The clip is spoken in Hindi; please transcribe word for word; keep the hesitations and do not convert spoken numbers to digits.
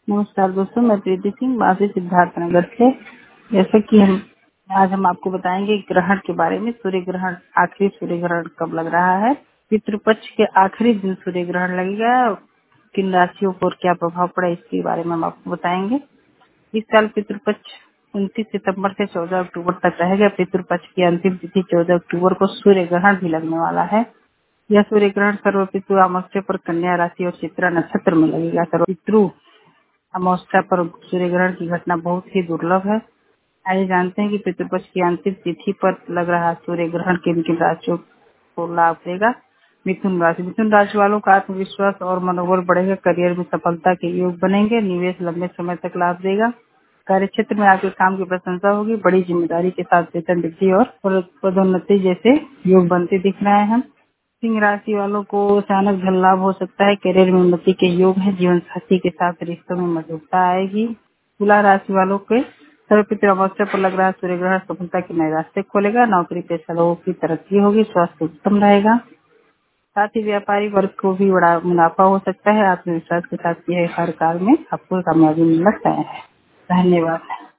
नमस्कार दोस्तों, मैं प्रीति सिंह बासी सिद्धार्थ नगर से। जैसे कि हम आज हम आपको बताएंगे ग्रहण के बारे में। सूर्य ग्रहण, आखिरी सूर्य ग्रहण कब लग रहा है, पितृपक्ष के आखिरी दिन सूर्य ग्रहण लगेगा, किन राशियों पर क्या प्रभाव पड़ा, इसके बारे में हम आपको बताएंगे। इस साल पितृपक्ष उनतीस सितंबर से चौदह अक्टूबर तक रहेगा। पितृपक्ष की अंतिम तिथि चौदह अक्टूबर को सूर्य ग्रहण भी लगने वाला है। यह सूर्य ग्रहण सर्वपितृ अमावस्या पर कन्या राशि और चित्रा नक्षत्र में लगेगा। सर्वपितृ अमावस्या पर सूर्य ग्रहण की घटना बहुत ही दुर्लभ है। आइए जानते हैं कि पितृपक्ष की अंतिम तिथि पर लग रहा सूर्य ग्रहण किन किन राशियों को लाभ देगा। मिथुन राशि, मिथुन राशि वालों का आत्मविश्वास और मनोबल बढ़ेगा। करियर में सफलता के योग बनेंगे। निवेश लंबे समय तक लाभ देगा। कार्य क्षेत्र में आपके काम की प्रशंसा होगी। बड़ी जिम्मेदारी के साथ वेतन वृद्धि और पदोन्नति जैसे योग बनते दिख रहे हैं। सिंह राशि वालों को अचानक धन लाभ हो सकता है। करियर में उन्नति के योग है। जीवन साथी के साथ रिश्तों में मधुरता आएगी। तुला राशि वालों के सर्वपितृ अमावस्या पर लग रहा सूर्य ग्रहण सफलता के नए रास्ते खोलेगा। नौकरी पेशा लोगों की तरक्की होगी। स्वास्थ्य उत्तम रहेगा। साथ ही व्यापारी वर्ग को भी बड़ा मुनाफा हो सकता है। आत्मविश्वास के साथ यह हर कार्य में आपको कामयाबी मिलना तय है। धन्यवाद।